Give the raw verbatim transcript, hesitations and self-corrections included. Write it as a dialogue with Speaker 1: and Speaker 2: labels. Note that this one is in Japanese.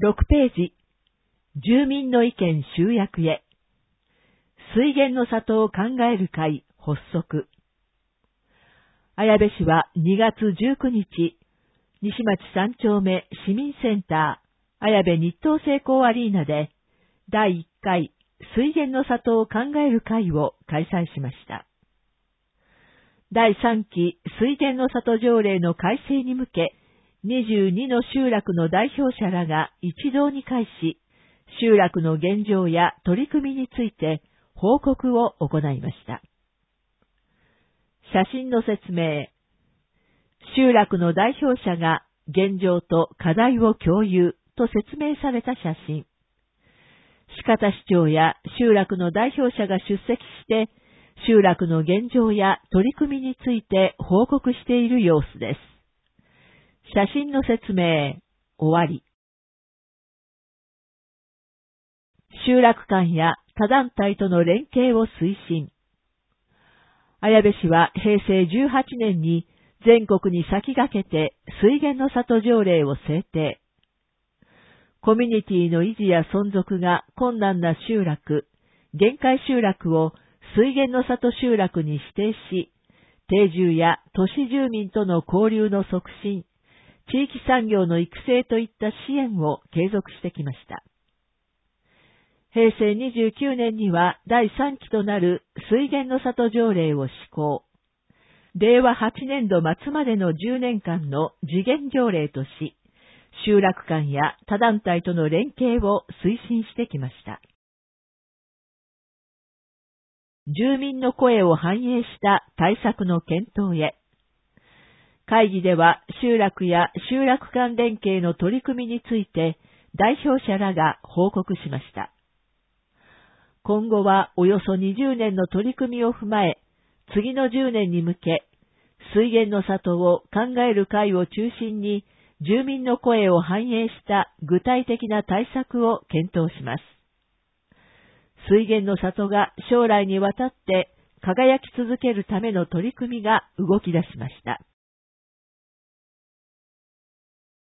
Speaker 1: ろくページ、住民の意見集約へ。水源の里を考える会発足。綾部市はにがつじゅうくにち、西町さんちょうめ市民センター、綾部日東成功アリーナで、だいいっかい水源の里を考える会を開催しました。だいさんき水源の里条例の改正に向け、にじゅうにの集落の代表者らが一堂に会し、集落の現状や取り組みについて報告を行いました。写真の説明。集落の代表者が現状と課題を共有と説明された写真。鹿田市長や集落の代表者が出席して、集落の現状や取り組みについて報告している様子です。写真の説明、終わり。集落間や他団体との連携を推進。綾部市はへいせいじゅうはちねんに全国に先駆けて水源の里条例を制定。コミュニティの維持や存続が困難な集落、限界集落を水源の里集落に指定し、定住や都市住民との交流の促進、地域産業の育成といった支援を継続してきました。へいせいにじゅうきゅうねんにはだいさんきとなる水源の里条例を施行。れいわはちねんど末までのじゅうねんかんの時限条例とし、集落間や他団体との連携を推進してきました。住民の声を反映した対策の検討へ。会議では集落や集落間連携の取り組みについて代表者らが報告しました。今後はおよそにじゅうねんの取り組みを踏まえ、次のじゅうねんに向け、水源の里を考える会を中心に、住民の声を反映した具体的な対策を検討します。水源の里が将来にわたって輝き続けるための取り組みが動き出しました。